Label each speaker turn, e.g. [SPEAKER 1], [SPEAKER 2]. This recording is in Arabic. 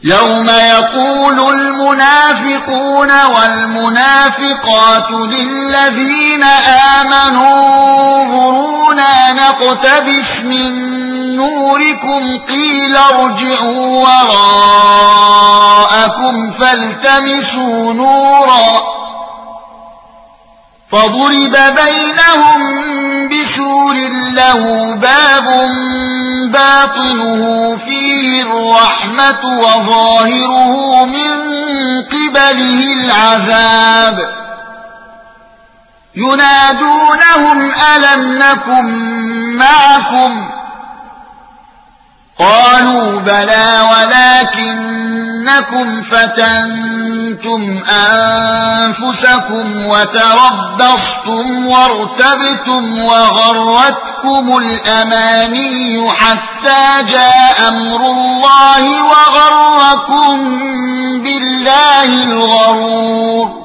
[SPEAKER 1] يوم يقول المنافقون والمنافقات للذين آمنوا انظرونا نقتبس من نوركم قيل ارجعوا وراءكم فالتمسوا نورا فضرب بينهم بسور له باب باطنه فيه الرحمة وظاهره من قبله العذاب ينادونهم ألم نكن معكم قالوا بلى ولكنكم فتنتم أنفسكم وتربصتم وارتبتم وغرتكم الأماني حتى جاء أمر الله وغركم بالله الغرور